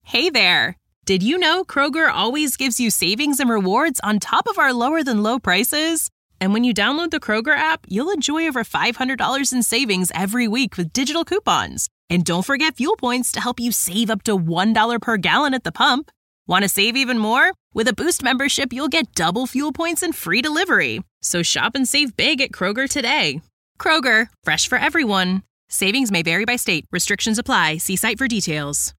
Hey there! Did you know Kroger always gives you savings and rewards on top of our lower than low prices? And when you download the Kroger app, you'll enjoy over $500 in savings every week with digital coupons. And don't forget fuel points to help you save up to $1 per gallon at the pump. Want to save even more? With a Boost membership, you'll get double fuel points and free delivery. So shop and save big at Kroger today. Kroger, fresh for everyone. Savings may vary by state. Restrictions apply. See site for details.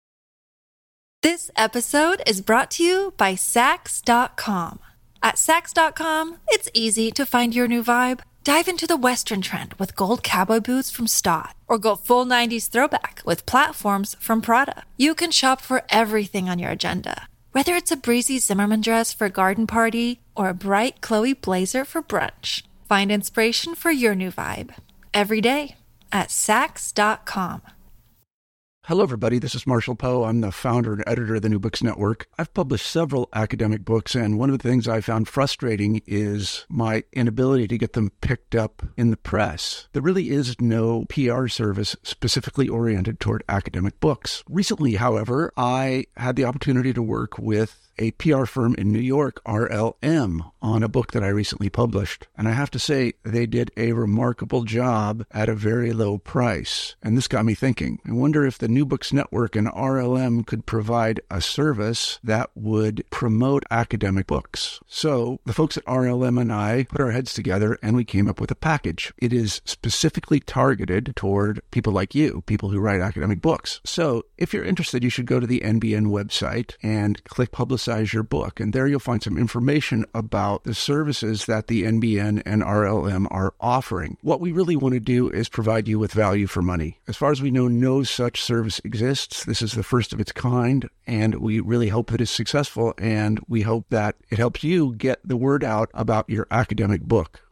This episode is brought to you by Sax.com. At Sax.com, it's easy to find your new vibe. Dive into the Western trend with gold cowboy boots from Stott, or go full 90s throwback with platforms from Prada. You can shop for everything on your agenda, whether it's a breezy Zimmermann dress for a garden party or a bright Chloe blazer for brunch. Find inspiration for your new vibe every day at Sax.com. Hello, everybody. This is Marshall Poe. I'm the founder and editor of the New Books Network. I've published several academic books, and one of the things I found frustrating is my inability to get them picked up in the press. There really is no PR service specifically oriented toward academic books. Recently, however, I had the opportunity to work with a PR firm in New York, RLM, on a book that I recently published. And I have to say, they did a remarkable job at a very low price. And this got me thinking. I wonder if the New Books Network and RLM could provide a service that would promote academic books. So the folks at RLM and I put our heads together and we came up with a package. It is specifically targeted toward people like you, people who write academic books. So if you're interested, you should go to the NBN website and click Publicize Your Book. And there you'll find some information about the services that the NBN and RLM are offering. What we really want to do is provide you with value for money. As far as we know, no such service exists. This is the first of its kind, and we really hope it is successful, and we hope that it helps you get the word out about your academic book.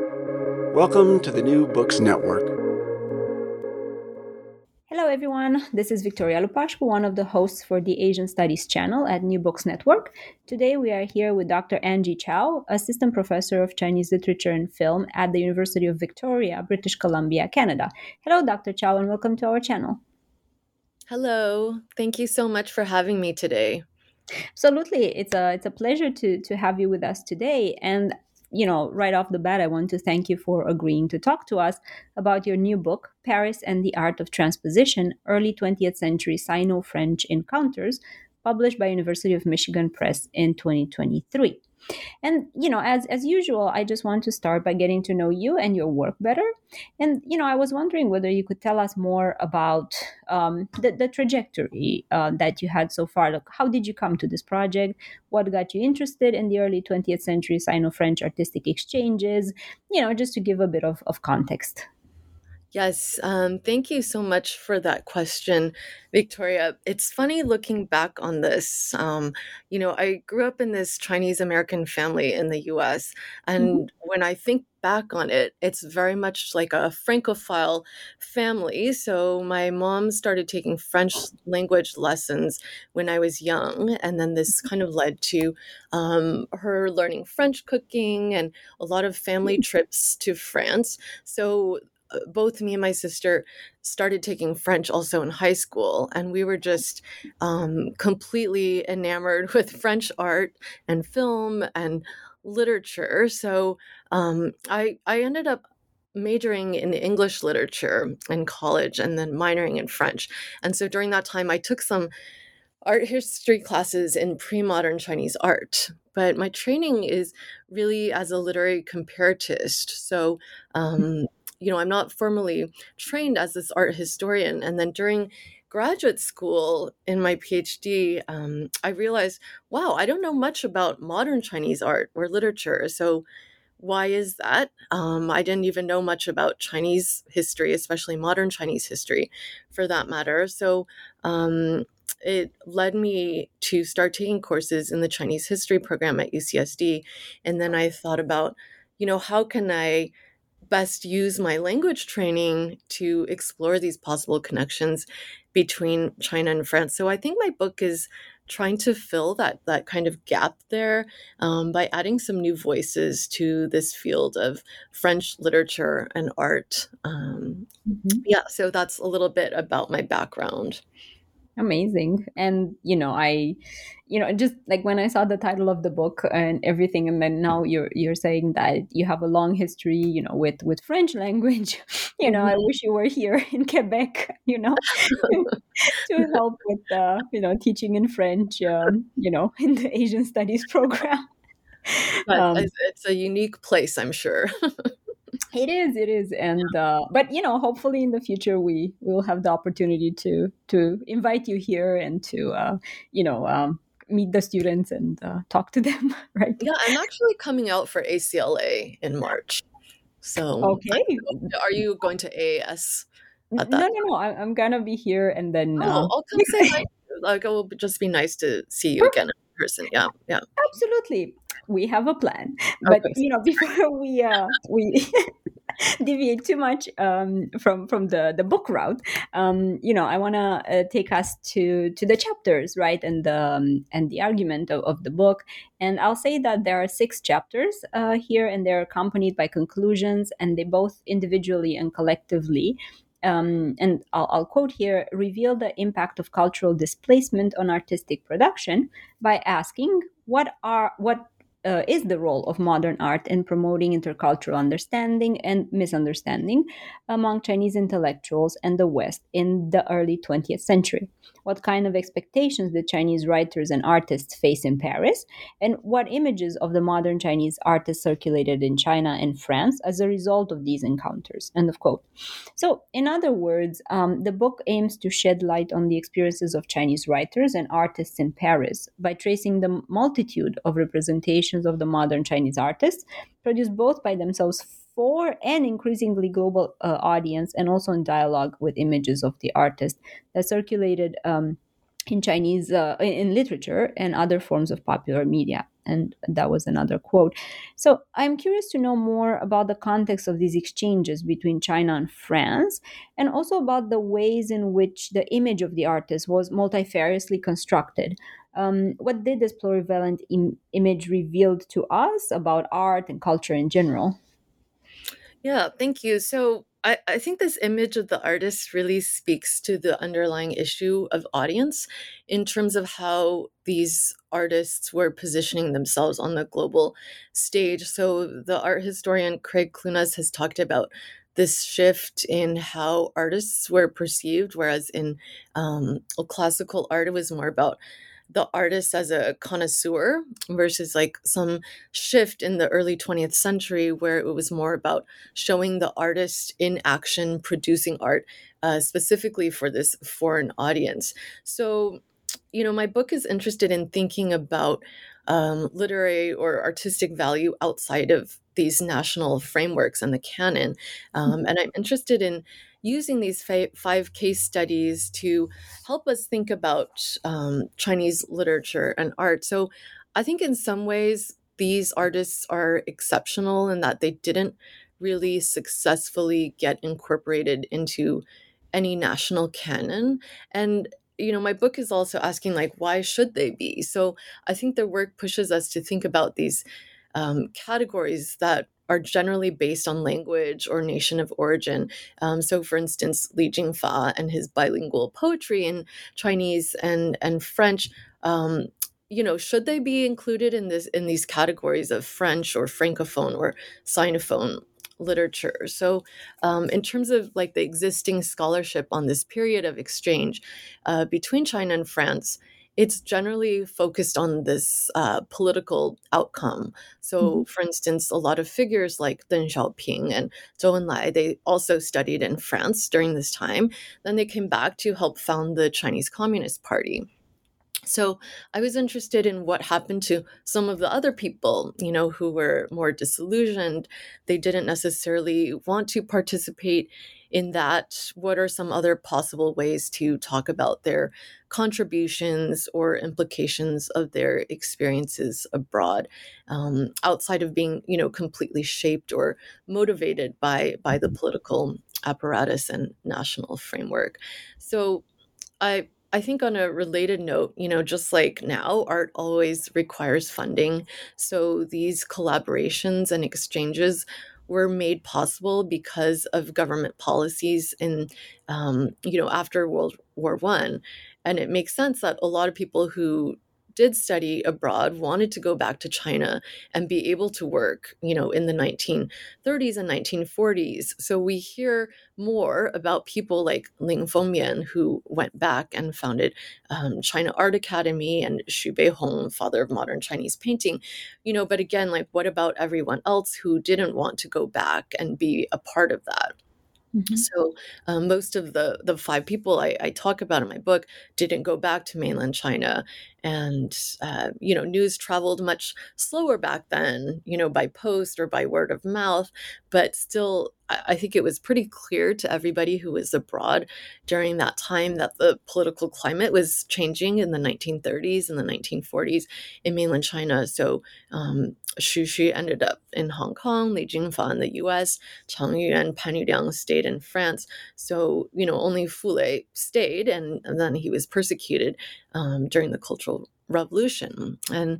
Welcome to the New Books Network. Hello everyone, this is Victoria Lupashko, one of the hosts for the Asian Studies channel at New Books Network. Today we are here with Dr. Angie Chow, Assistant Professor of Chinese Literature and Film at the University of Victoria, British Columbia, Canada. Hello Dr. Chow and welcome to our channel. Hello, thank you so much for having me today. Absolutely, it's a pleasure to have you with us today. And right off the bat, I want to thank you for agreeing to talk to us about your new book, Paris and the Art of Transposition, Early 20th Century Sino-French Encounters, published by University of Michigan Press in 2023. And, as usual, I just want to start by getting to know you and your work better. And, I was wondering whether you could tell us more about the trajectory that you had so far. Like, how did you come to this project? What got you interested in the early 20th century Sino-French artistic exchanges? Just to give a bit of context. Yes, thank you so much for that question, Victoria. It's funny looking back on this. I grew up in this Chinese American family in the US, and when I think back on it, it's very much like a Francophile family. So my mom started taking French language lessons when I was young, and then this kind of led to her learning French cooking and a lot of family trips to France. So both me and my sister started taking French also in high school, and we were just completely enamored with French art and film and literature. So I ended up majoring in English literature in college and then minoring in French. And so during that time, I took some art history classes in pre-modern Chinese art. But my training is really as a literary comparatist. So I'm not formally trained as this art historian. And then during graduate school in my PhD, I realized, wow, I don't know much about modern Chinese art or literature. So why is that? I didn't even know much about Chinese history, especially modern Chinese history for that matter. So it led me to start taking courses in the Chinese history program at UCSD. And then I thought about, how can I best use my language training to explore these possible connections between China and France. So I think my book is trying to fill that kind of gap there by adding some new voices to this field of French literature and art. Yeah, so that's a little bit about my background. Amazing. And just like when I saw the title of the book and everything, and then now you're saying that you have a long history, with French language. I Mhm. wish you were here in Quebec, to help with teaching in French, in the Asian Studies program. But um, it's a unique place, I'm sure. it is, and but hopefully in the future we will have the opportunity to invite you here and to meet the students and talk to them, right? Yeah, I'm actually coming out for ACLA in March. So, I Okay. don't know, are you going to AAS at No, that no, time? no. I'm gonna be here, and then Oh, I'll come say hi. Like, it will just be nice to see you again in person. Yeah, yeah. absolutely, we have a plan. But Okay. before we deviate too much from the book route, I want to take us to the chapters, right, and the argument of the book. And I'll say that there are 6 chapters here, and they're accompanied by conclusions, and they both individually and collectively. And I'll quote here: reveal the impact of cultural displacement on artistic production by asking what is the role of modern art in promoting intercultural understanding and misunderstanding among Chinese intellectuals and the West in the early 20th century? What kind of expectations did Chinese writers and artists face in Paris? And what images of the modern Chinese artists circulated in China and France as a result of these encounters? End of quote. So, in other words, the book aims to shed light on the experiences of Chinese writers and artists in Paris by tracing the multitude of representations of the modern Chinese artists, produced both by themselves for an increasingly global audience, and also in dialogue with images of the artist that circulated in Chinese, in literature and other forms of popular media. And that was another quote. So I'm curious to know more about the context of these exchanges between China and France, and also about the ways in which the image of the artist was multifariously constructed. What did this plurivalent image revealed to us about art and culture in general? Yeah, thank you. So I think this image of the artist really speaks to the underlying issue of audience in terms of how these artists were positioning themselves on the global stage. So the art historian Craig Clunas has talked about this shift in how artists were perceived, whereas in classical art, it was more about the artist as a connoisseur versus like some shift in the early 20th century where it was more about showing the artist in action producing art specifically for this foreign audience. So, my book is interested in thinking about literary or artistic value outside of these national frameworks and the canon. And I'm interested in using these five case studies to help us think about Chinese literature and art. So I think in some ways, these artists are exceptional in that they didn't really successfully get incorporated into any national canon. And my book is also asking, like, why should they be? So I think the work pushes us to think about these categories that are generally based on language or nation of origin. So, for instance, Li Jingfa and his bilingual poetry in Chinese and French. Should they be included in these categories of French or Francophone or Sinophone literature? So, in terms of like the existing scholarship on this period of exchange between China and France, it's generally focused on this political outcome. So, for instance, a lot of figures like Deng Xiaoping and Zhou Enlai, they also studied in France during this time. Then they came back to help found the Chinese Communist Party. So I was interested in what happened to some of the other people, who were more disillusioned. They didn't necessarily want to participate in that. What are some other possible ways to talk about their contributions or implications of their experiences abroad, outside of being, completely shaped or motivated by the political apparatus and national framework? So I think on a related note, just like now, art always requires funding. So these collaborations and exchanges were made possible because of government policies in, after World War One. And it makes sense that a lot of people who did study abroad wanted to go back to China and be able to work, in the 1930s and 1940s. So we hear more about people like Ling Fengmian, who went back and founded China Art Academy, and Xu Beihong, father of modern Chinese painting. But again, like, what about everyone else who didn't want to go back and be a part of that? So most of the five people I talk about in my book didn't go back to mainland China. And, news traveled much slower back then, by post or by word of mouth. But still, I think it was pretty clear to everybody who was abroad during that time that the political climate was changing in the 1930s and the 1940s in mainland China. So Xu Xu ended up in Hong Kong, Li Jingfa in the US, Chang Yu and Pan Yuliang stayed in France. So, only Fu Lei stayed, and then he was persecuted during the Cultural Revolution. And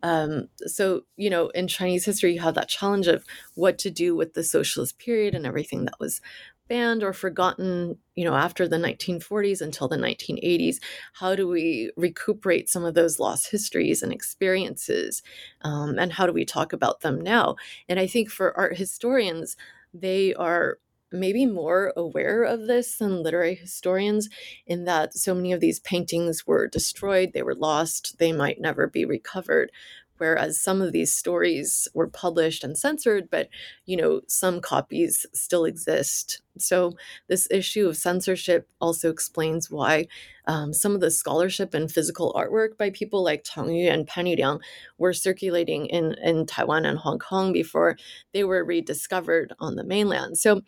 so, in Chinese history, you have that challenge of what to do with the socialist period and everything that was banned or forgotten, after the 1940s until the 1980s. How do we recuperate some of those lost histories and experiences? And how do we talk about them now? And I think for art historians, they are maybe more aware of this than literary historians, in that so many of these paintings were destroyed, they were lost, they might never be recovered. Whereas some of these stories were published and censored, but, some copies still exist. So this issue of censorship also explains why some of the scholarship and physical artwork by people like Chang Yu and Pan Yuliang were circulating in Taiwan and Hong Kong before they were rediscovered on the mainland. So,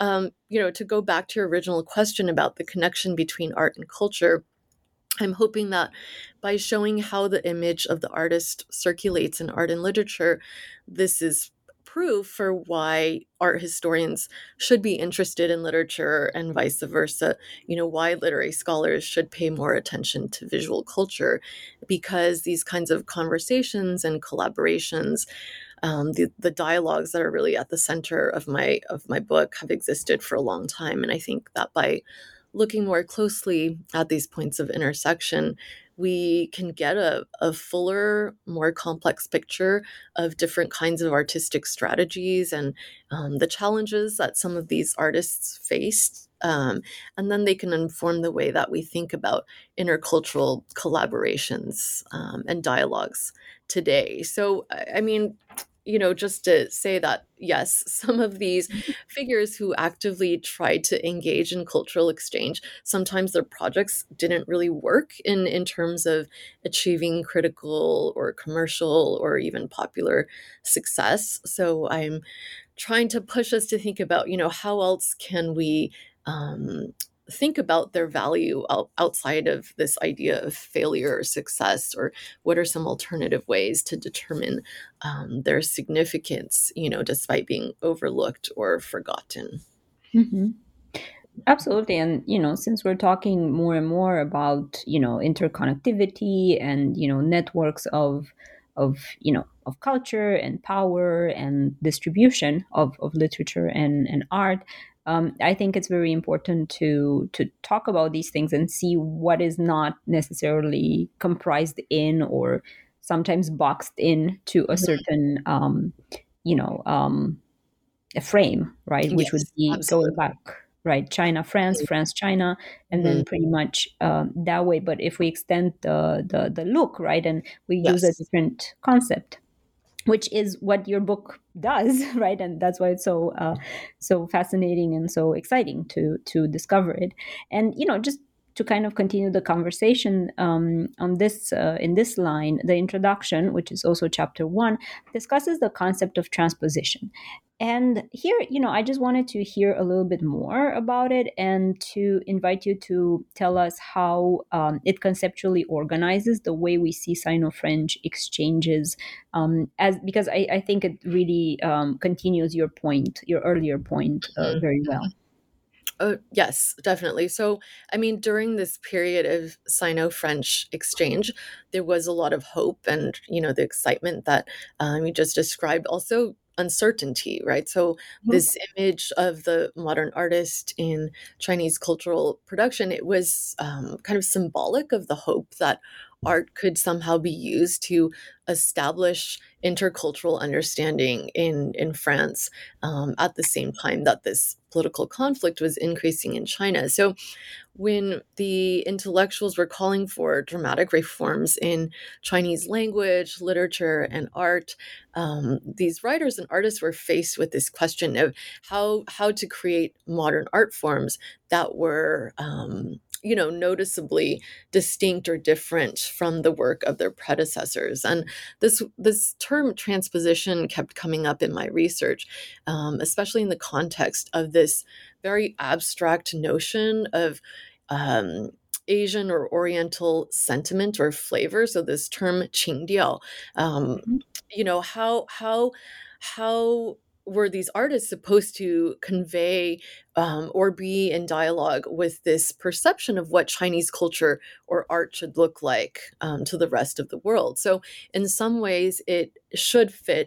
to go back to your original question about the connection between art and culture, I'm hoping that by showing how the image of the artist circulates in art and literature, this is proof for why art historians should be interested in literature and vice versa, why literary scholars should pay more attention to visual culture, because these kinds of conversations and collaborations, the dialogues that are really at the center of my book, have existed for a long time. And I think that by looking more closely at these points of intersection, we can get a fuller, more complex picture of different kinds of artistic strategies and the challenges that some of these artists faced. And then they can inform the way that we think about intercultural collaborations and dialogues today. So, I mean, just to say that, yes, some of these figures who actively tried to engage in cultural exchange, sometimes their projects didn't really work in terms of achieving critical or commercial or even popular success. So I'm trying to push us to think about, how else can we think about their value outside of this idea of failure or success, or what are some alternative ways to determine their significance, despite being overlooked or forgotten. Mm-hmm. Absolutely. And, since we're talking more and more about, interconnectivity and, networks of culture and power and distribution of literature and art, I think it's very important to talk about these things and see what is not necessarily comprised in or sometimes boxed in to a certain, a frame, right? Yes, which would be absolutely. going back, right? China, France, France, China, and then pretty much that way. But if we extend the look, right, and we use a Yes. different concept, which is what your book does, right? And that's why it's so fascinating and so exciting to discover it. And just to kind of continue the conversation on this in this line, the introduction, which is also chapter 1, discusses the concept of transposition. And here, I just wanted to hear a little bit more about it and to invite you to tell us how it conceptually organizes the way we see Sino-French exchanges, because I think it really continues your earlier point, very well. Yes, definitely. So, I mean, during this period of Sino-French exchange, there was a lot of hope and, the excitement that you just described. Also, uncertainty, right? So this image of the modern artist in Chinese cultural production, it was kind of symbolic of the hope that art could somehow be used to establish intercultural understanding in France at the same time that this political conflict was increasing in China. So when the intellectuals were calling for dramatic reforms in Chinese language, literature, and art, these writers and artists were faced with this question of how to create modern art forms that were noticeably distinct or different from the work of their predecessors. And this term transposition kept coming up in my research, especially in the context of this very abstract notion of Asian or Oriental sentiment or flavor. So this term qingdiao, how were these artists supposed to convey or be in dialogue with this perception of what Chinese culture or art should look like to the rest of the world? So in some ways, it should fit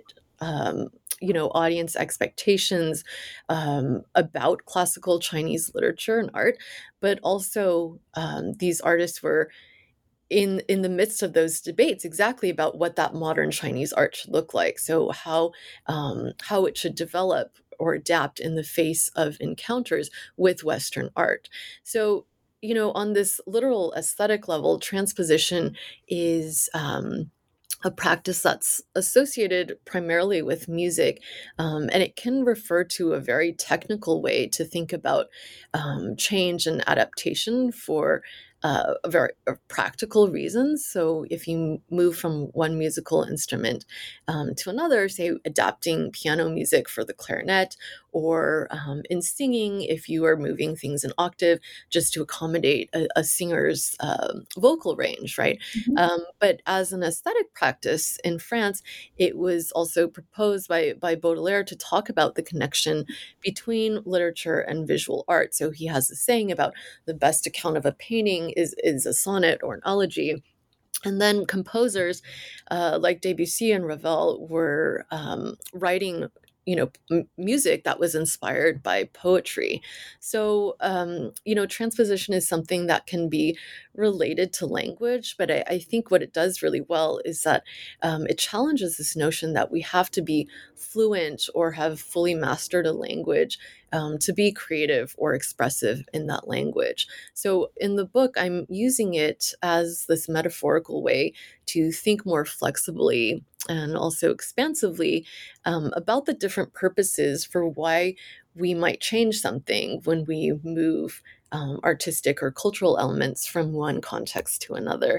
audience expectations about classical Chinese literature and art, but also these artists were in the midst of those debates exactly about what that modern Chinese art should look like. So how it should develop or adapt in the face of encounters with Western art. So, on this literal aesthetic level, transposition is a practice that's associated primarily with music, and it can refer to a very technical way to think about change and adaptation for very practical reasons. So if you move from one musical instrument to another, say adapting piano music for the clarinet, or in singing, if you are moving things an octave just to accommodate a singer's vocal range, right? But as an aesthetic practice in France, it was also proposed by Baudelaire to talk about the connection between literature and visual art. So he has a saying about the best account of a painting is a sonnet or an elegy. And then composers like Debussy and Ravel were writing music that was inspired by poetry. So, transposition is something that can be related to language, but I think what it does really well is that it challenges this notion that we have to be fluent or have fully mastered a language to be creative or expressive in that language. So in the book, I'm using it as this metaphorical way to think more flexibly and also expansively about the different purposes for why we might change something when we move artistic or cultural elements from one context to another.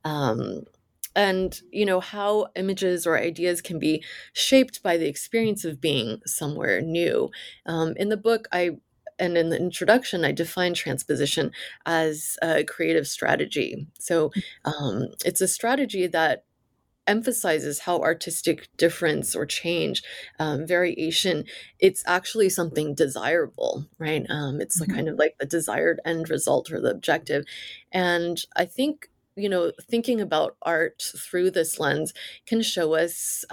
And how images or ideas can be shaped by the experience of being somewhere new. In the book, and in the introduction, I define transposition as a creative strategy. So it's a strategy that emphasizes how artistic difference or change, variation, it's actually something desirable, right? It's kind of like the desired end result or the objective. And I think thinking about art through this lens can show us,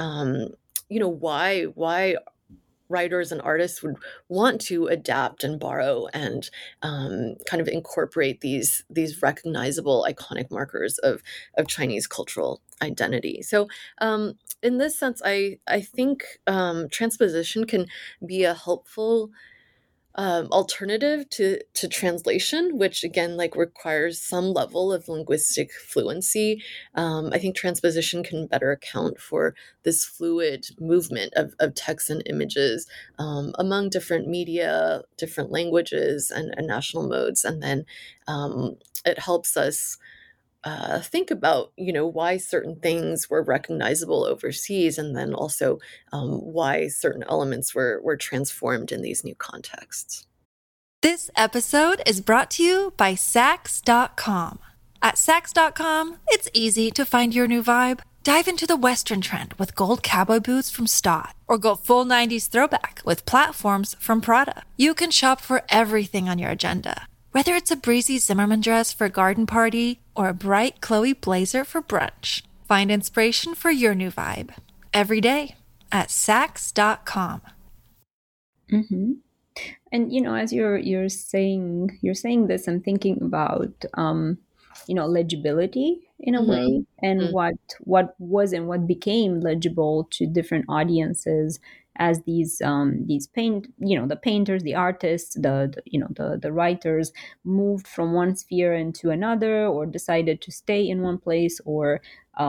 why writers and artists would want to adapt and borrow and kind of incorporate these recognizable iconic markers of Chinese cultural identity. So in this sense, I think transposition can be a helpful alternative to translation, which again requires some level of linguistic fluency. I think transposition can better account for this fluid movement of text and images among different media, different languages, and national modes, and then it helps us think about why certain things were recognizable overseas, and then also why certain elements were transformed in these new contexts. This episode is brought to you by Saks.com. At Saks.com, it's easy to find your new vibe. Dive into the Western trend with gold cowboy boots from Stott, or go full 90s throwback with platforms from Prada. You can shop for everything on your agenda, whether it's a breezy Zimmermann dress for a garden party or a bright Chloe blazer for brunch. Find inspiration for your new vibe every day at Saks.com. Mm-hmm. And as you're saying this, I'm thinking about legibility in a Mm-hmm. way, and what was and what became legible to different audiences as these the painters, the artists, the writers moved from one sphere into another, or decided to stay in one place, or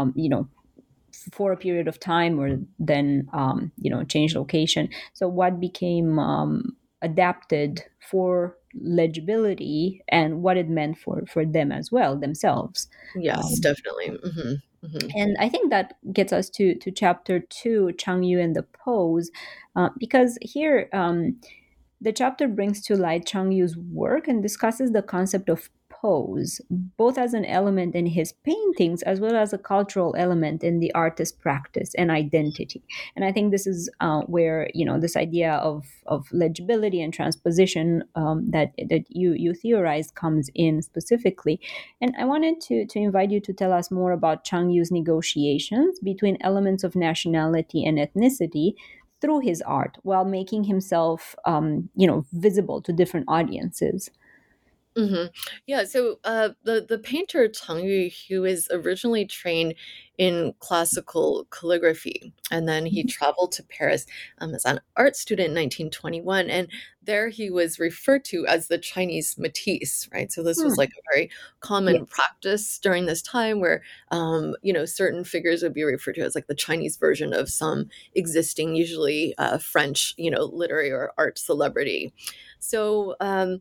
for a period of time, or then change location. So what became adapted for legibility, and what it meant for them as well, themselves. Yes, um, definitely. and I think that gets us to chapter 2, Chang Yu and the pose, because here the chapter brings to light Chang Yu's work and discusses the concept of pose, both as an element in his paintings as well as a cultural element in the artist's practice and identity. And I think this is where this idea of legibility and transposition that you theorized comes in specifically. And I wanted to invite you to tell us more about Chang Yu's negotiations between elements of nationality and ethnicity through his art, while making himself visible to different audiences. hmm Yeah, so the painter Tang Yu, he was originally trained in classical calligraphy, and then he traveled to Paris as an art student in 1921, and there he was referred to as the Chinese Matisse, right? So this was Hmm. like a very Yeah. common practice during this time, where certain figures would be referred to as like the Chinese version of some existing, usually French, literary or art celebrity. So.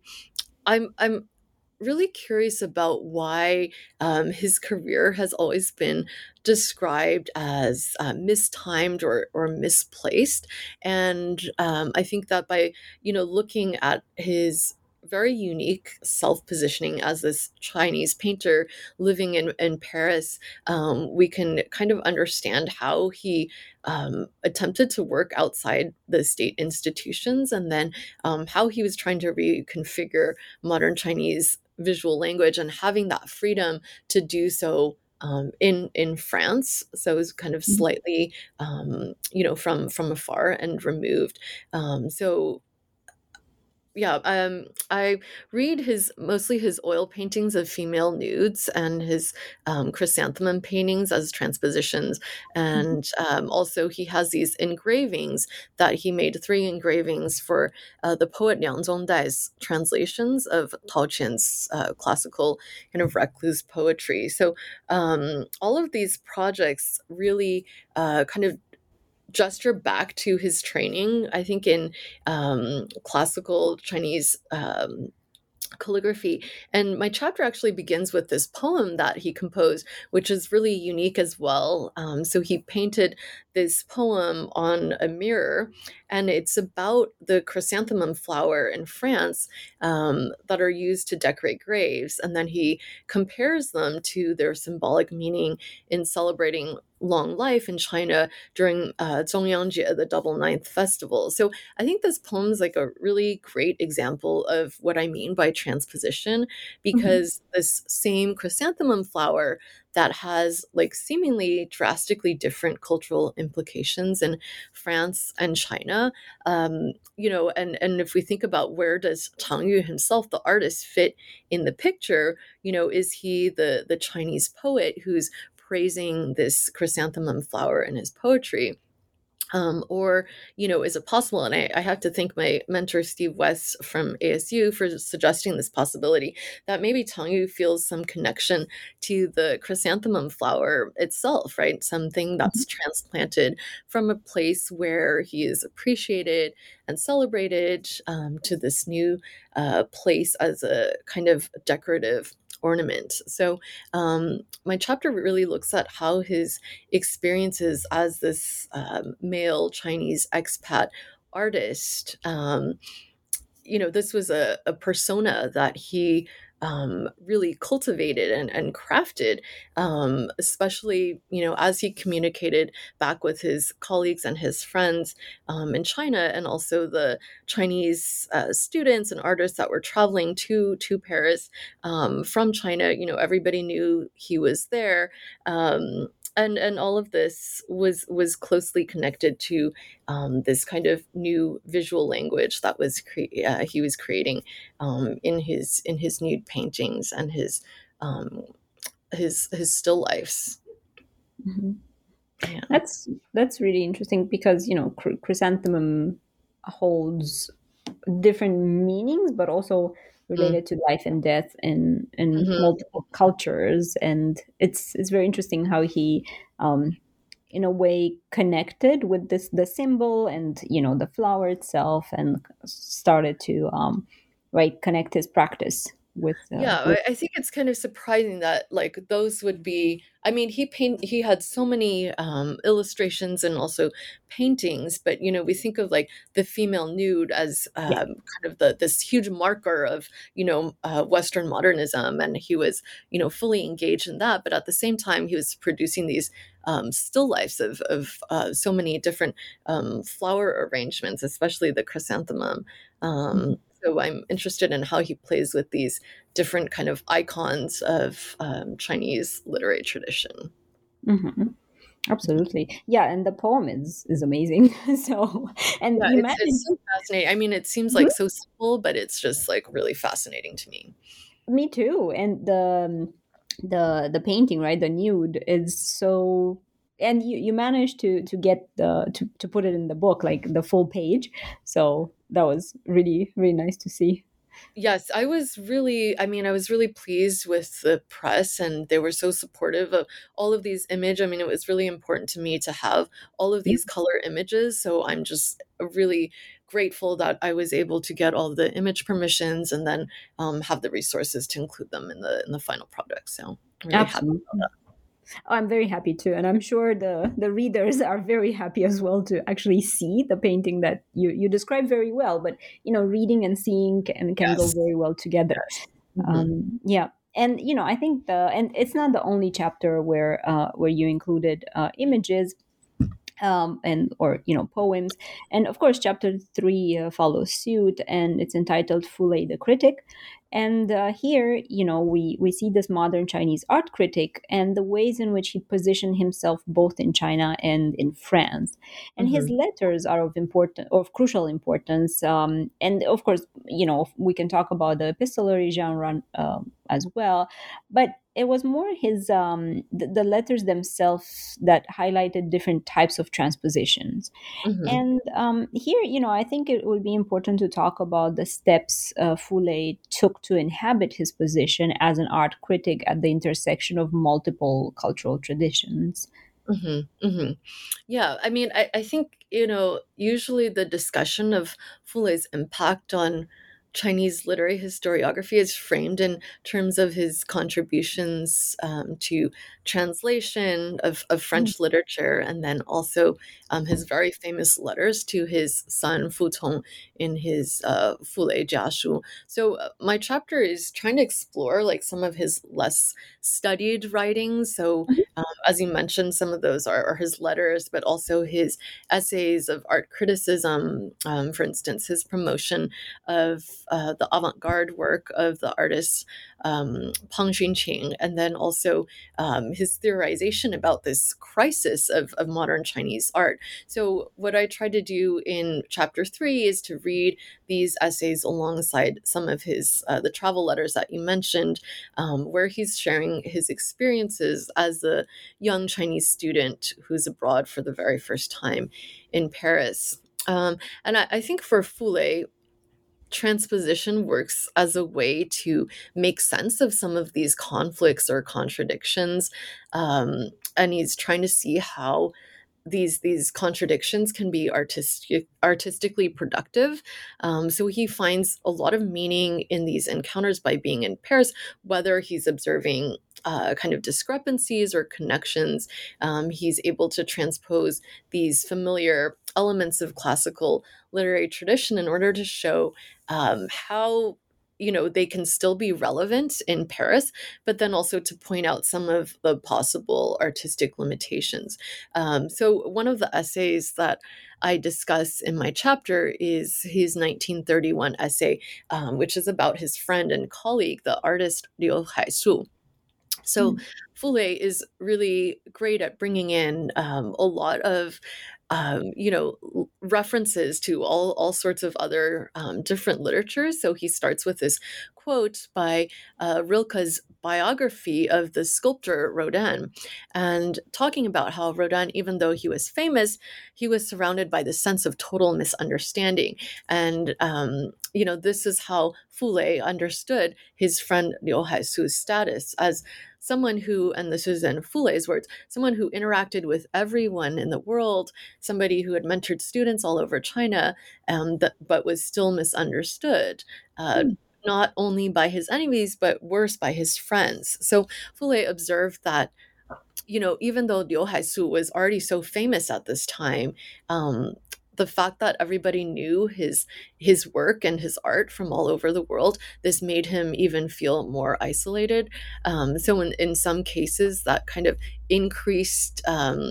I'm really curious about why his career has always been described as mistimed or misplaced, and I think that by looking at his very unique self-positioning as this Chinese painter living in Paris, we can kind of understand how he attempted to work outside the state institutions, and then how he was trying to reconfigure modern Chinese visual language and having that freedom to do so in France. So it was kind of slightly, from afar and removed. So yeah, I read his mostly his oil paintings of female nudes and his chrysanthemum paintings as transpositions, Mhm. and also he has these engravings that he made, three engravings for the poet Liang Zongdai's translations of Tao Qian's classical kind of recluse poetry. So all of these projects really kind of gesture back to his training, I think, in classical Chinese calligraphy. And my chapter actually begins with this poem that he composed, which is really unique as well. So he painted this poem on a mirror, and it's about the chrysanthemum flower in France that are used to decorate graves. And then he compares them to their symbolic meaning in celebrating long life in China during Zhongyang the Double Ninth Festival. So I think this poem is like a really great example of what I mean by transposition, Mhm. because this same chrysanthemum flower that has like seemingly drastically different cultural implications in France and China, and if we think about where does Tang Yu himself, the artist, fit in the picture, is he the Chinese poet who's praising this chrysanthemum flower in his poetry? Or, is it possible? And I have to thank my mentor, Steve West from ASU, for suggesting this possibility that maybe Tang Yu feels some connection to the chrysanthemum flower itself, right? Something Mhm. that's transplanted from a place where he is appreciated and celebrated, to this new place as a kind of decorative ornament. So my chapter really looks at how his experiences as this male Chinese expat artist. This was a persona that he really cultivated and crafted, especially, as he communicated back with his colleagues and his friends in China, and also the Chinese students and artists that were traveling to Paris from China. Everybody knew he was there. And all of this was closely connected to this kind of new visual language that he was creating in his nude paintings and his still lifes. Mhm. Yeah. That's really interesting because chrysanthemum holds different meanings, but also related to life and death in Mhm. multiple cultures. And it's very interesting how he, in a way, connected with the symbol and the flower itself, and started to right, connect his practice Yeah, with I think it's kind of surprising that like those would be. I mean, he had so many illustrations and also paintings, but we think of like the female nude as yeah. kind of this huge marker of Western modernism, and he was fully engaged in that. But at the same time, he was producing these still lifes of so many different flower arrangements, especially the chrysanthemum. So I'm interested in how he plays with these different kind of icons of Chinese literary tradition. Mhm. Absolutely. Yeah, and the poem is amazing. So, and Yeah, you it's managed. so fascinating. I mean, it seems Mhm. like so simple, but it's just like really fascinating to me. Me too. And the painting, right? The nude is so, and you managed to get to put it in the book, like the full page. So that was really, really nice to see. Yes, I was really pleased with the press, and they were so supportive of all of these image. I mean, it was really important to me to have all of Yeah. these color images. So I'm just really grateful that I was able to get all the image permissions and then have the resources to include them in the final product. So I'm really happy about Absolutely. Oh, I'm very happy too, and I'm sure the readers are very happy as well to actually see the painting that you describe very well. But reading and seeing can go Yes, very well together. yes. Mhm. Yeah, and I think and it's not the only chapter where you included images, and or poems, and of course chapter 3 follows suit, and it's entitled Fulei the Critic. And here we see this modern Chinese art critic and the ways in which he positioned himself both in China and in France. And his Mhm. letters are of crucial importance, and of course we can talk about the epistolary genre as well, but it was more the letters themselves that highlighted different types of transpositions. Mhm. And here, I think it would be important to talk about the steps Foulet took to inhabit his position as an art critic at the intersection of multiple cultural traditions. Mhm. Mhm. Yeah, I mean, I think, usually the discussion of Fule's impact on Chinese literary historiography is framed in terms of his contributions to translation of French literature, and then also his very famous letters to his son Fu Tong in his Fule Jiashu. So my chapter is trying to explore like some of his less studied writings. So as you mentioned, some of those are his letters, but also his essays of art criticism. For instance, his promotion of the avant-garde work of the artist Pang Xunqing, and then also his theorization about this crisis of modern Chinese art. So, what I tried to do in chapter 3 is to read these essays alongside some of his the travel letters that you mentioned, where he's sharing his experiences as a young Chinese student who's abroad for the very first time in Paris. And I think for Fule, transposition works as a way to make sense of some of these conflicts or contradictions. And he's trying to see how these contradictions can be artistically productive. So he finds a lot of meaning in these encounters by being in Paris, whether he's observing kind of discrepancies or connections. He's able to transpose these familiar elements of classical literary tradition in order to show how they can still be relevant in Paris, but then also to point out some of the possible artistic limitations. So one of the essays that I discuss in my chapter is his 1931 essay, which is about his friend and colleague, the artist Liu Haisu. So Fule is really great at bringing in a lot of references to all sorts of other different literatures. So he starts with this quote by Rilke's biography of the sculptor Rodin, and talking about how Rodin, even though he was famous, he was surrounded by this sense of total misunderstanding. And this is how Fule understood his friend Liu Haisu's status as someone who, and this is in Fule's words, someone who interacted with everyone in the world, somebody who had mentored students all over China, but was still misunderstood, not only by his enemies, but worse, by his friends. So Fule observed that, even though Liu Haisu was already so famous at this time, the fact that everybody knew his work and his art from all over the world, this made him even feel more isolated. So in some cases, that kind of increased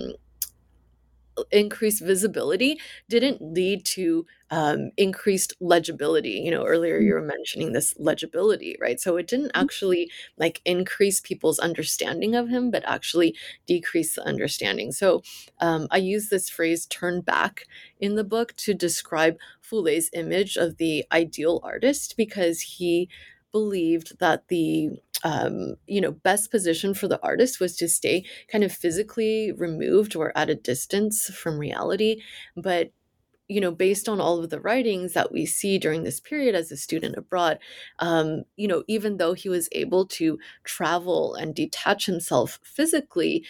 visibility didn't lead to increased legibility. Earlier you were mentioning this legibility, right? So it didn't actually increase people's understanding of him, but actually decrease the understanding. So I use this phrase "turn back" in the book to describe Fule's image of the ideal artist, because he believed that the best position for the artist was to stay kind of physically removed or at a distance from reality. But based on all of the writings that we see during this period as a student abroad, even though he was able to travel and detach himself physically,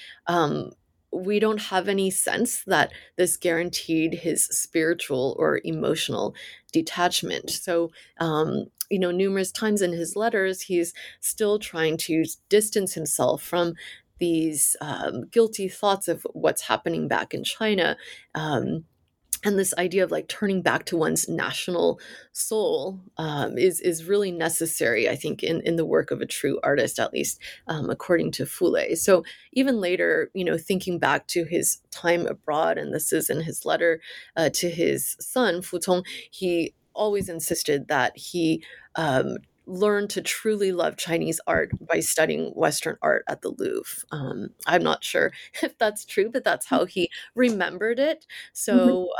we don't have any sense that this guaranteed his spiritual or emotional detachment. So, numerous times in his letters, he's still trying to distance himself from these guilty thoughts of what's happening back in China. And this idea of turning back to one's national soul is really necessary, I think, in the work of a true artist, at least according to Fule. So even later, thinking back to his time abroad, and this is in his letter to his son, Fu Tong, he always insisted that he learn to truly love Chinese art by studying Western art at the Louvre. I'm not sure if that's true, but that's how he remembered it. So,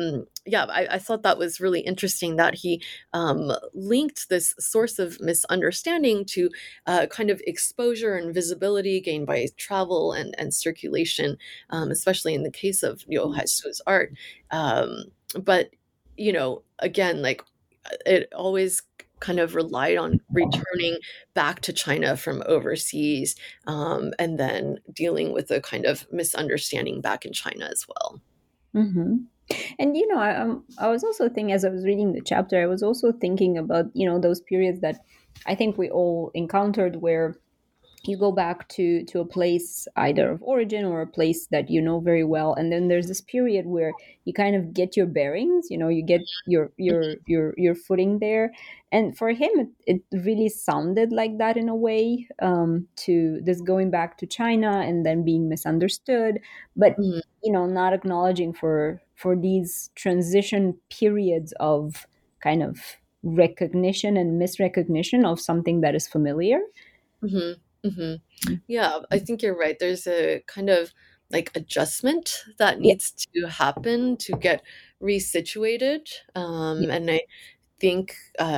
I thought that was really interesting that he linked this source of misunderstanding to kind of exposure and visibility gained by travel and circulation, especially in the case of Liu Haisu's art. But, again, it always kind of relied on returning back to China from overseas, and then dealing with a kind of misunderstanding back in China as well. Mm-hmm. And I was also thinking, as I was reading the chapter, I was also thinking about those periods that I think we all encountered, where you go back to a place either of origin or a place that you know very well, and then there's this period where you kind of get your bearings, you get your footing there. And for him, it really sounded like that in a way, to this going back to China and then being misunderstood, but not acknowledging for these transition periods of kind of recognition and misrecognition of something that is familiar. Yeah, I think you're right. There's a kind of adjustment that needs to happen to get resituated. And I think,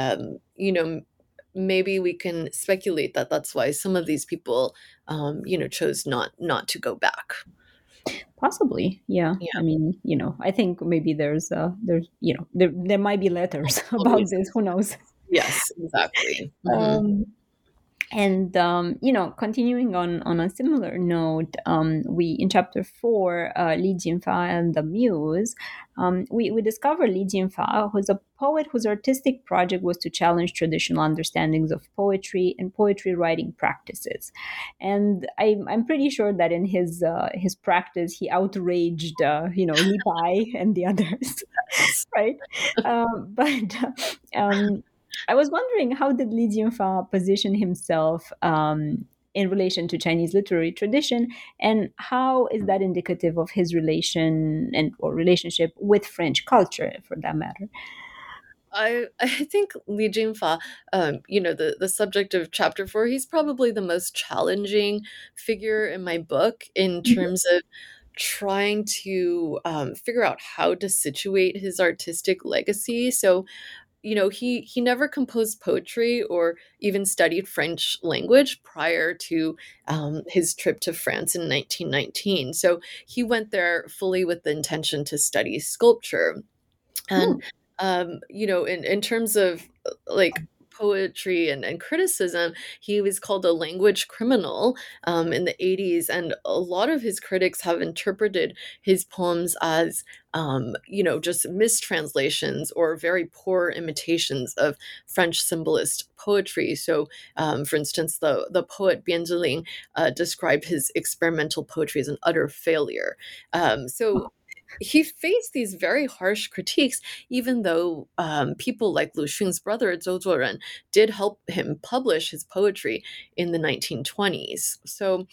maybe we can speculate that that's why some of these people, chose not to go back. Possibly, yeah. I mean, I think maybe there might be letters about this. Who knows? Yes, exactly. And continuing on a similar note, we in chapter 4, Li Jinfa and the Muse, we discover Li Jinfa, who's a poet whose artistic project was to challenge traditional understandings of poetry and poetry writing practices. And I'm pretty sure that in his practice, he outraged Li Bai and the others, right? I was wondering, how did Li Jinfa position himself in relation to Chinese literary tradition, and how is that indicative of his relation and or relationship with French culture, for that matter? I think Li Jingfa, the subject of chapter 4, he's probably the most challenging figure in my book in Mhm. terms of trying to figure out how to situate his artistic legacy. So, he never composed poetry or even studied French language prior to his trip to France in 1919. So he went there fully with the intention to study sculpture. And, Hmm. in terms of like poetry and criticism, he was called a language criminal in the 80s. And a lot of his critics have interpreted his poems as, just mistranslations or very poor imitations of French symbolist poetry. So, for instance, the poet Bian Zhiling described his experimental poetry as an utter failure. So he faced these very harsh critiques, even though people like Lu Xun's brother Zhou Zuoren did help him publish his poetry in the 1920s. So,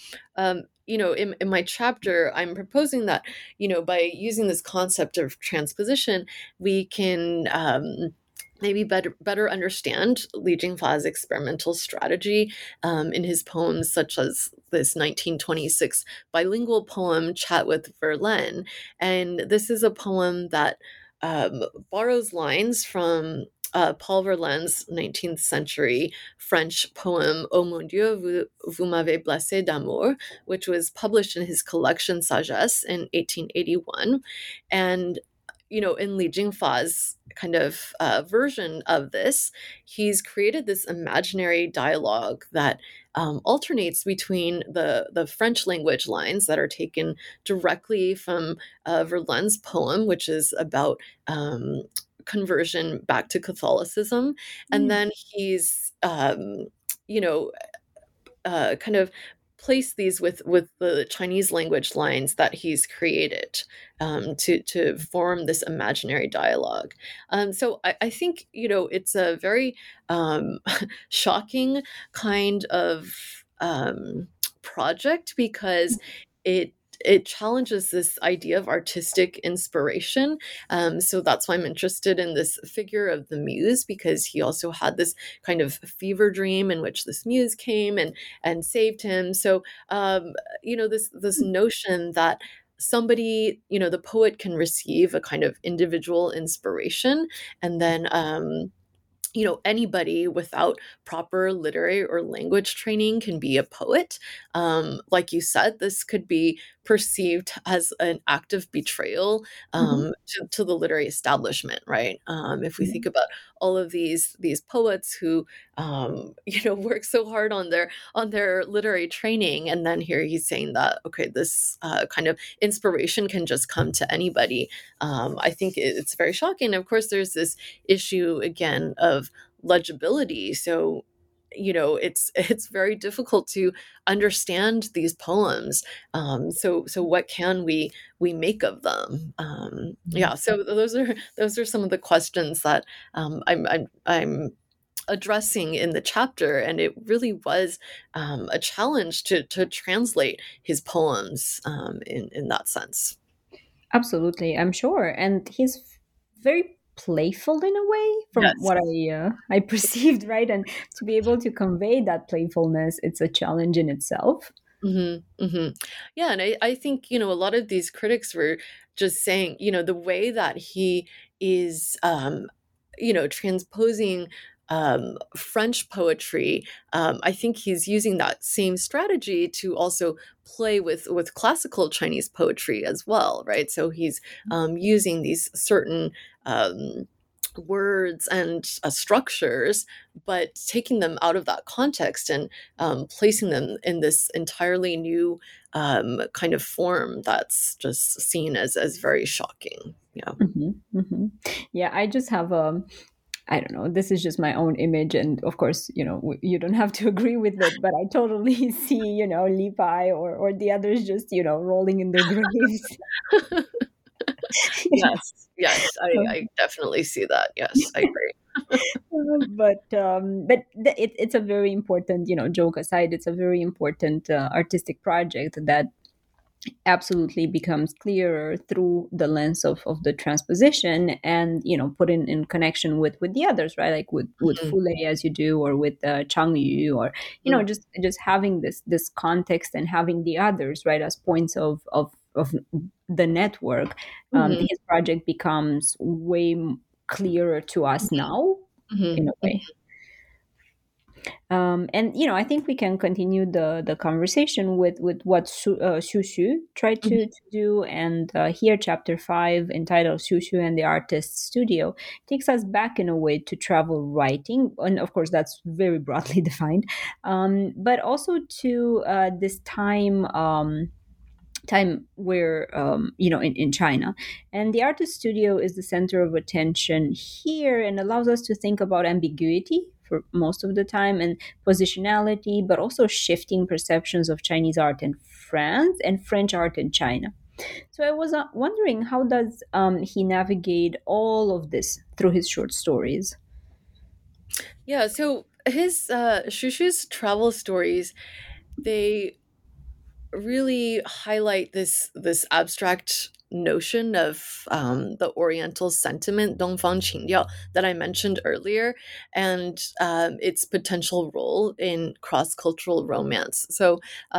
in my chapter, I'm proposing that, by using this concept of transposition, we can maybe better understand Li Jingfa's experimental strategy in his poems, such as this 1926 bilingual poem, Chat with Verlaine. And this is a poem that borrows lines from Paul Verlaine's 19th century French poem "Oh mon Dieu, vous m'avez blessé d'amour," which was published in his collection Sagesse in 1881. And in Li Jingfa's kind of version of this, he's created this imaginary dialogue that alternates between the French language lines that are taken directly from Verlaine's poem, which is about conversion back to Catholicism, and Mm. then he's you know kind of place these with the Chinese language lines that he's created to form this imaginary dialogue. So I think it's a very shocking kind of project because it it challenges this idea of artistic inspiration. So that's why I'm interested in this figure of the muse, because he also had this kind of fever dream in which this muse came and saved him. So this notion that somebody, the poet can receive a kind of individual inspiration, and then anybody without proper literary or language training can be a poet. Like you said, this could be perceived as an act of betrayal Mhm. to the literary establishment, right? If we Yeah. think about all of these poets who, work so hard on their literary training, and then here he's saying that okay, this kind of inspiration can just come to anybody. I think it's very shocking. Of course, there's this issue again of legibility. So it's very difficult to understand these poems. So what can we make of them? Yeah, so those are some of the questions that I'm addressing in the chapter, and it really was a challenge to translate his poems in that sense. Absolutely, I'm sure. And he's very playful in a way, from Yes. what I perceived, right? And to be able to convey that playfulness, it's a challenge in itself. Yeah, and I think, a lot of these critics were just saying, the way that he is, transposing French poetry, I think he's using that same strategy to also play with classical Chinese poetry as well, right? So he's using these certain words and structures, but taking them out of that context and placing them in this entirely new kind of form that's just seen as very shocking. Yeah. Hmm. Hmm. Yeah, I just have I don't know. This is just my own image, and of course, you don't have to agree with it. But I totally see, Levi or the others just, rolling in their graves. Yes. Yes, I definitely see that. Yes, I agree. It's a very important, joke aside, it's a very important artistic project that absolutely becomes clearer through the lens of the transposition, and put in connection with the others, right, like with Mhm, Fule, as you do, or with Chang Yu, or mm, just having this context and having the others, right, as points of the network. mhm, His project becomes way clearer to us now, mhm, in a way. And I think we can continue the conversation with what Xu Xu tried mhm, to do. And here, chapter 5, entitled Xu Xu and the Artist's Studio, takes us back in a way to travel writing. And of course, that's very broadly defined, but also to this time where in China, and the artist studio is the center of attention here, and allows us to think about ambiguity for most of the time, and positionality, but also shifting perceptions of Chinese art in France and French art in China. So I was wondering, how does he navigate all of this through his short stories? Yeah, so his Shushu's travel stories, they really highlight this abstract notion of the Oriental sentiment, Dongfang Qingdiao, that I mentioned earlier, and its potential role in cross-cultural romance. So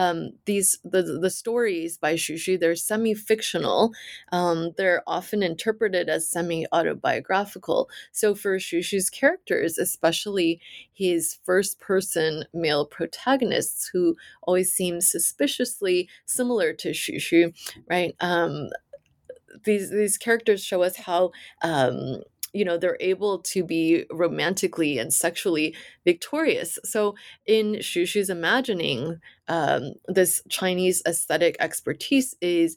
the stories by Xu, they're semi-fictional. They're often interpreted as semi-autobiographical. So for Xu's characters, especially his first-person male protagonists, who always seems suspiciously similar to Xu, right? These characters show us how they're able to be romantically and sexually victorious. So in Shushu's imagining, this Chinese aesthetic expertise is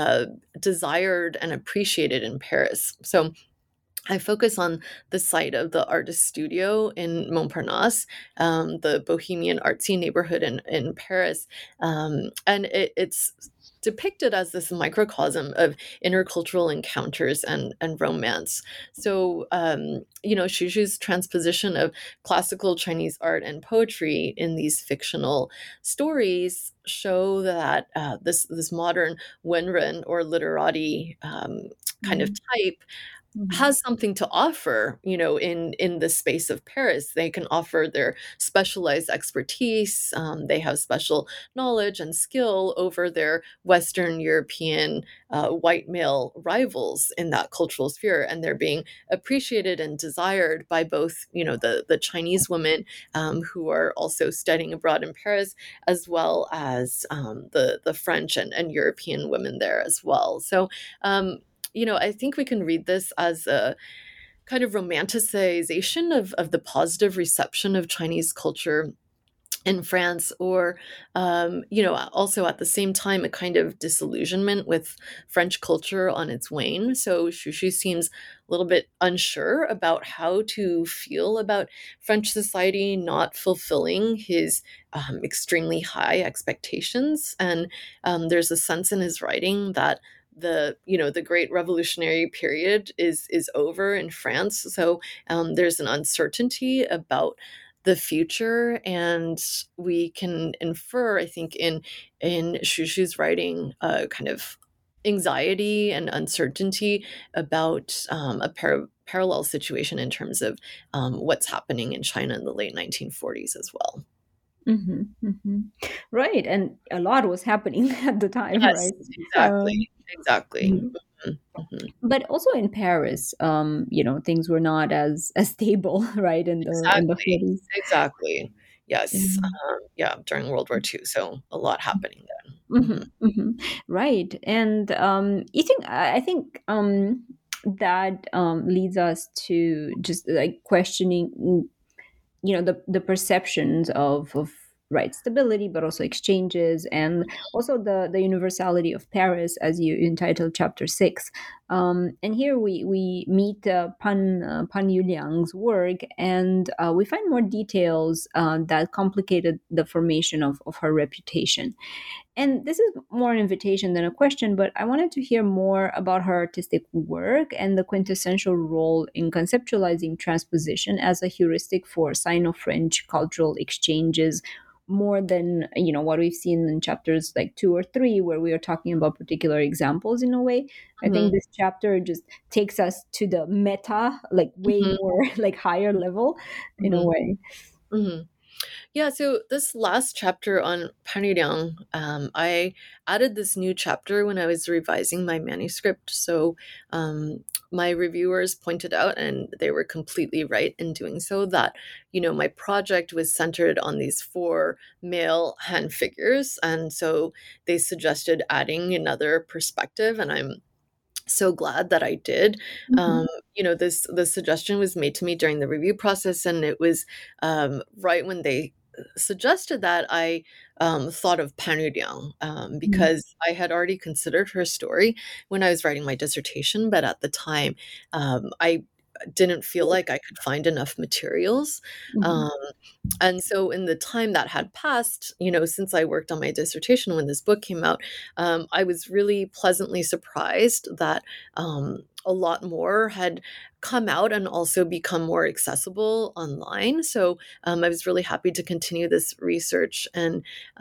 desired and appreciated in Paris. So I focus on the site of the artist studio in Montparnasse, the bohemian artsy neighborhood in Paris. And it's depicted as this microcosm of intercultural encounters and romance. So, Shushu's transposition of classical Chinese art and poetry in these fictional stories show that this modern Wenren, or literati, kind of Mhm. type, Mhm. has something to offer, in the space of Paris. They can offer their specialized expertise. They have special knowledge and skill over their Western European white male rivals in that cultural sphere, and they're being appreciated and desired by both, the Chinese women who are also studying abroad in Paris, as well as the French and European women there as well. So I think we can read this as a kind of romanticization of the positive reception of Chinese culture in France, or, also at the same time, a kind of disillusionment with French culture on its wane. So Xu seems a little bit unsure about how to feel about French society not fulfilling his extremely high expectations. And there's a sense in his writing that the great revolutionary period is over in France. So there's an uncertainty about the future, and we can infer, I think, in Shushu's writing, kind of anxiety and uncertainty about a parallel situation in terms of what's happening in China in the late 1940s as well. Mhm, mhm. Right, and a lot was happening at the time, Yes, right? exactly, Um, exactly. mhm. Mhm, mhm. But also in Paris, things were not as stable, right, in the Exactly, 40s. exactly. Yes, Mhm. yeah, during World War II, so a lot happening then. Mhm. Mhm, mhm. Right, and I think that leads us to just like questioning, the perceptions of right, stability, but also exchanges, and also the universality of Paris, as you entitled chapter 6. And here we meet Pan Yuliang's work, and we find more details that complicated the formation of her reputation. And this is more an invitation than a question, but I wanted to hear more about her artistic work and the quintessential role in conceptualizing transposition as a heuristic for Sino-French cultural exchanges, more than what we've seen in chapters like 2 or 3, where we are talking about particular examples in a way. I think Mhm, this chapter just takes us to the meta, like way mhm, more like higher level in a mhm, way. mhm. Yeah, so this last chapter on Paniryang, I added this new chapter when I was revising my manuscript. So my reviewers pointed out, and they were completely right in doing so, that, my project was centered on these 4 male hand figures. And so they suggested adding another perspective, and I'm so glad that I did. Mhm. This suggestion was made to me during the review process, and it was right when they suggested that I thought of Pan Yuliang, Mhm. because I had already considered her story when I was writing my dissertation, but at the time, I didn't feel like I could find enough materials. Mhm. Um, and so, in the time that had passed, since I worked on my dissertation when this book came out, I was really pleasantly surprised that a lot more had come out and also become more accessible online. So I was really happy to continue this research, and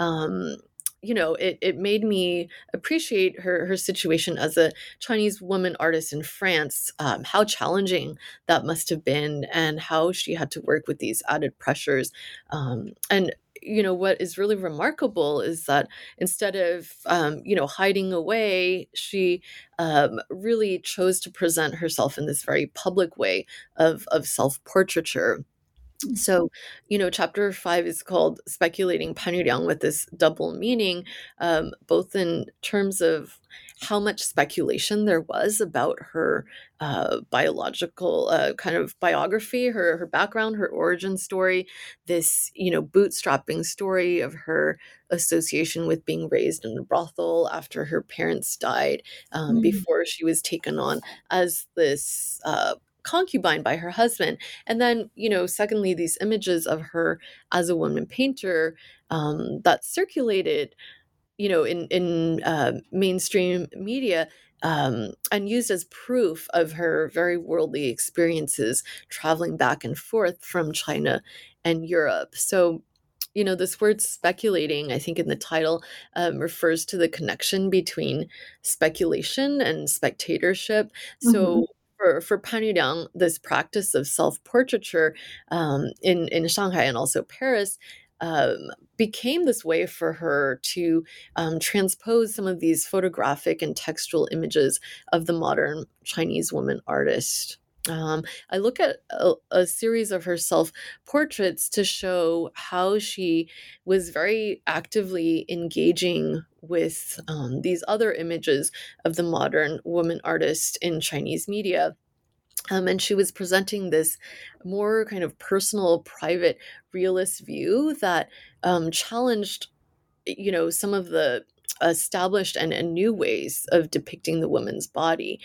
it made me appreciate her situation as a Chinese woman artist in France, how challenging that must have been, and how she had to work with these added pressures. And what is really remarkable is that instead of hiding away, she really chose to present herself in this very public way of self-portraiture. So, chapter 5 is called Speculating Panyuryang, with this double meaning, both in terms of how much speculation there was about her biological kind of biography, her background, her origin story, this, bootstrapping story of her association with being raised in a brothel after her parents died, Mhm. before she was taken on as this concubine by her husband. And then, secondly, these images of her as a woman painter that circulated, in mainstream media, and used as proof of her very worldly experiences traveling back and forth from China and Europe. So, this word speculating, I think in the title, refers to the connection between speculation and spectatorship. Mhm. So, for Pan Yuliang, this practice of self-portraiture in Shanghai and also Paris became this way for her to transpose some of these photographic and textual images of the modern Chinese woman artist. I look at a series of her self portraits to show how she was very actively engaging with these other images of the modern woman artist in Chinese media. And she was presenting this more kind of personal, private, realist view that challenged, some of the established and new ways of depicting the woman's body.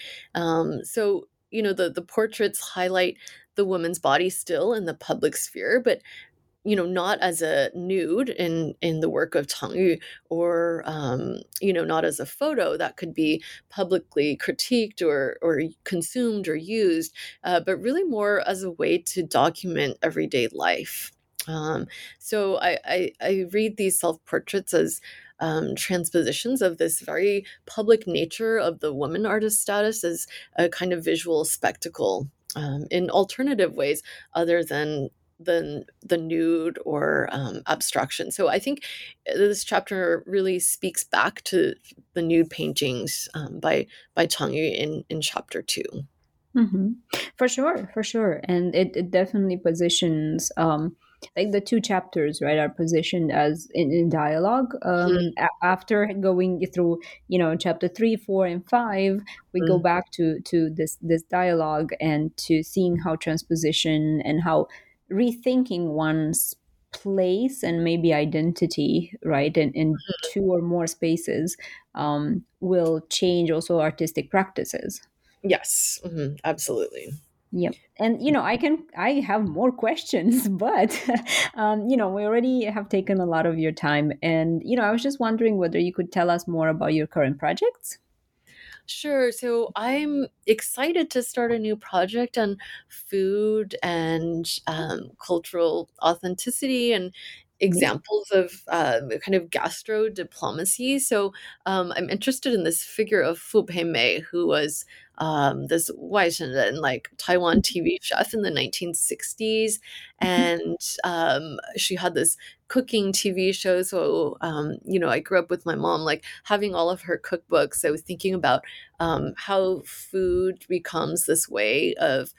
So, the portraits highlight the woman's body still in the public sphere, but not as a nude in the work of Tang Yu, or not as a photo that could be publicly critiqued or consumed or used, but really more as a way to document everyday life. So I read these self portraits as transpositions of this very public nature of the woman artist status as a kind of visual spectacle, in alternative ways other than the nude or abstraction. So I think this chapter really speaks back to the nude paintings by Chang Yu in chapter 2. Mhm. For sure, for sure. And it definitely positions like the two chapters, right, are positioned as in dialogue. After going through, chapter 3, 4, and 5, we go Mhm. back to this dialogue and to seeing how transposition and how rethinking one's place and maybe identity, right, in two or more spaces, will change also artistic practices. Yes, absolutely. Yep. And I have more questions, but we already have taken a lot of your time, and I was just wondering whether you could tell us more about your current projects. Sure. So I'm excited to start a new project on food and cultural authenticity and examples of kind of gastro diplomacy. So I'm interested in this figure of Fu Peimei, who was this Waishengren, like Taiwan TV chef in the 1960s. And she had this cooking TV show. So, I grew up with my mom, like having all of her cookbooks. So I was thinking about how food becomes this way of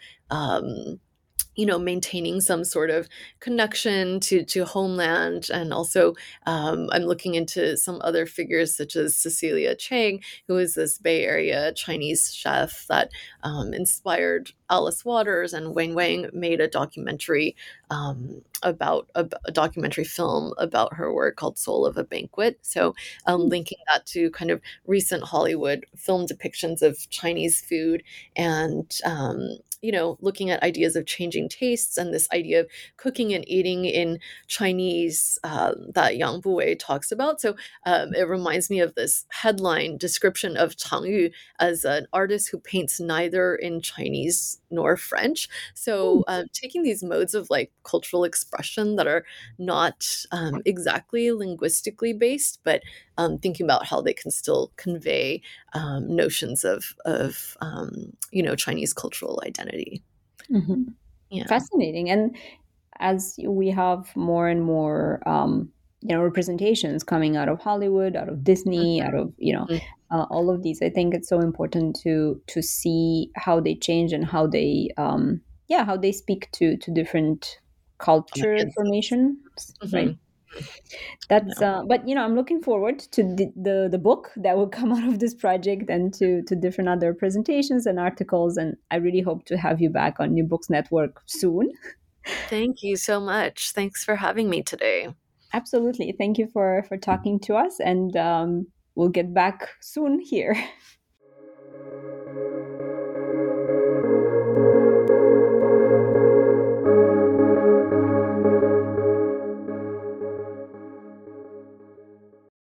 maintaining some sort of connection to homeland. And also, I'm looking into some other figures such as Cecilia Chang, who is this Bay Area Chinese chef that inspired Alice Waters, and Wang Wang made a documentary about a documentary film about her work called Soul of a Banquet. So linking that to kind of recent Hollywood film depictions of Chinese food, and looking at ideas of changing tastes and this idea of cooking and eating in Chinese that Yang Buwei talks about. So it reminds me of this headline description of Chang Yu as an artist who paints neither in Chinese nor French. So taking these modes of like cultural expression that are not exactly linguistically based, but thinking about how they can still convey notions of Chinese cultural identity. Mm-hmm. Yeah. Fascinating. And as we have more and more representations coming out of Hollywood, out of Disney, out of all of these, I think it's so important to see how they change and how they how they speak to different culture formations, right? That's but I'm looking forward to the book that will come out of this project, and to different other presentations and articles, and I really hope to have you back on New Books Network soon. Thank you so much. Thanks for having me today. Absolutely. Thank you for talking to us, and we'll get back soon here.